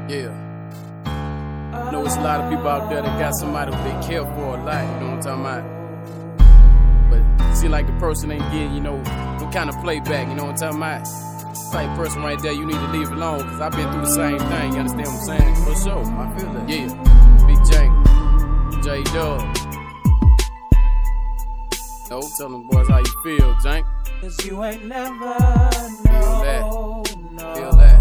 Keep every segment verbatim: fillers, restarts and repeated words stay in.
Yeah. I know it's a lot of people out there that got somebody who they care for a lot, you know what I'm talking about? But it seem like the person ain't getting, you know, what kind of playback, you know what I'm talking about? Type person right there, you need to leave alone, cause I've been through the same thing, you understand what I'm saying? For sure, I feel that. Yeah. Big Jank, J-Dub. No, tell them boys how you feel, Jank. Cause you ain't never Feel that. know, Feel that.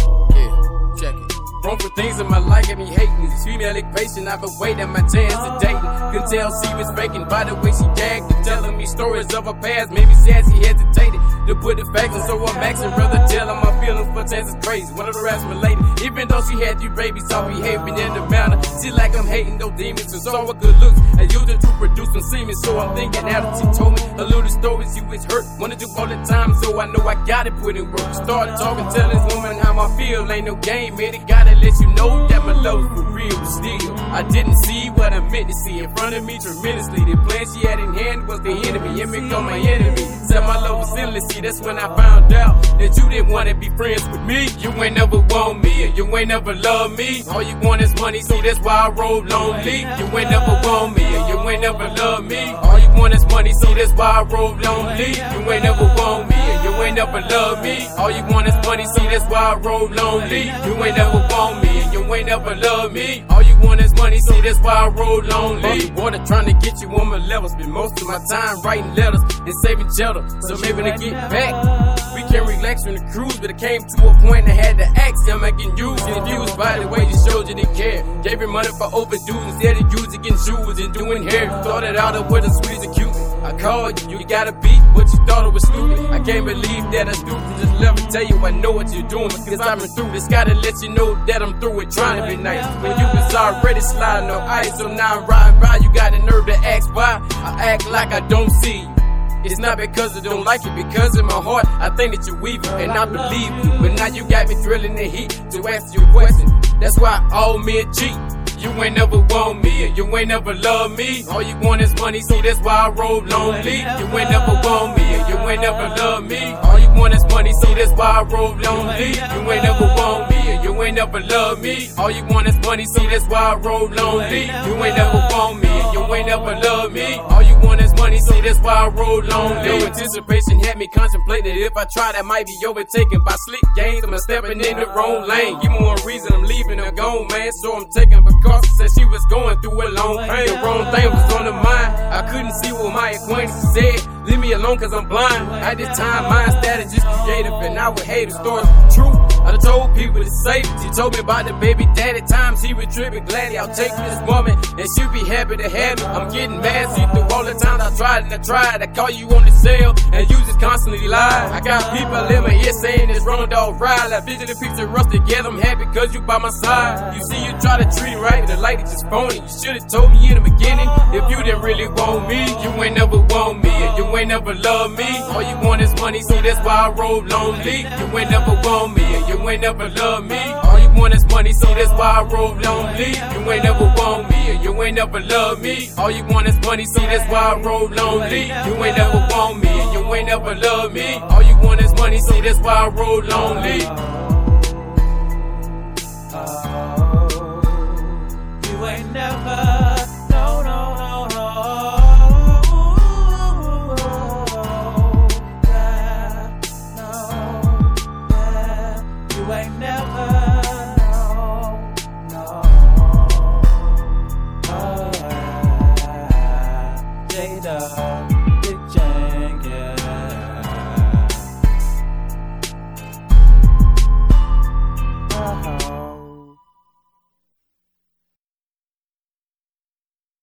Yeah, check it. Wrong for things in my life got me hating. This female patient, I've been waiting my chance to dating. Couldn't tell she was faking by the way she gagged and telling me stories of her past. Maybe sad she hesitated to put the facts in, so I'm asking rather tell her my feelings for chance is crazy. One of the rest related, even though she had you babies, all behaving in the manner. She like I'm hating those demons, it's all a good looks. I used it to produce some semen, so I'm thinking after she told me a little stories you was hurt. Wanted to all the time, so I know I gotta put in work. Started talking, tell this woman how I feel. Ain't no game, man, it gotta let you know that my love for real was still. I didn't see what I meant to see in front of me tremendously. The plan she had in hand was the enemy, and become my enemy. Said my love was endless, see that's when I found out that you didn't wanna be friends with me. You ain't never want me, you ain't never love me. All you want is money, see that's why I roll lonely. You ain't never want me, you ain't never love me. All you want is money, see that's why I roll lonely. You ain't never want me, you ain't never love me. All you want is money, see that's why I roll lonely. You ain't never want me, you ain't never love me. All you want is money, see that's why I roll lonely. Water trying to get you on my level. Spend most of my time writing letters and saving cheddar. So maybe to get back, we can relax on the cruise. But it came to a point I had to ask, am I getting used and abused by the way you showed you didn't care? Gave her money for overdue instead of using getting shoes and doing hair. Thought it out of what the sweet and cute. I called you, you got a beat, but you thought it was stupid. I can't believe that I stupid. Just let me tell you I know what you're doing. Cause I've been through this, gotta let you know that I'm through it. Trying to be nice when you was already sliding on ice. So now I'm riding by, you got the nerve to ask why I act like I don't see you. It's not because I don't like you, because in my heart I think that you're weak and I believe you. But now you got me thrilling the heat to ask you a question. That's why all men cheat. You ain't never want me, you ain't never love me. All you want is money, so that's why I roll lonely. You ain't never want me, you ain't never love me. All you want is money, so that's why I roll lonely. You ain't never want me, you ain't never love me. All you want is money, so that's why I roll lonely. You ain't never want me, you ain't never love me. All you want is money, so that's why I roll lonely. Your anticipation had me contemplating if I tried, I might be overtaken by slick games. I'm stepping in the wrong lane. Give me one reason I'm leaving her gone, man. So I'm taking because said she was going through a long pain. The wrong thing was on her mind. I couldn't see what my acquaintances said. Leave me alone cause I'm blind. At this time, my status just creative, and I would hate the stories true. I done told people to save it. She told me about the baby daddy times he was tripping. Glad I'll take this woman and she'll be happy to have me. I'm getting mad, see through all the times I tried and I tried. I call you on the cell and you just constantly lie. I got people in my ear saying it's wrong, dog ride. Like vision the picture us together. I'm happy cause you by my side. You see, you try to treat right, the lady just phony. You should've told me in the beginning if you didn't really want me. You ain't never want me, you ain't never love me. All you want is money, so that's why I roll lonely. You ain't never want me, you ain't never love me. All you want is money, so that's why I roll lonely. You ain't never want me, you ain't never love me. All you want is money, so that's why I roll lonely. You ain't never want me, you ain't never love me. All you want is money, so that's why I roll lonely. You ain't never, no, no, no, no. Yeah, no, yeah. You ain't never.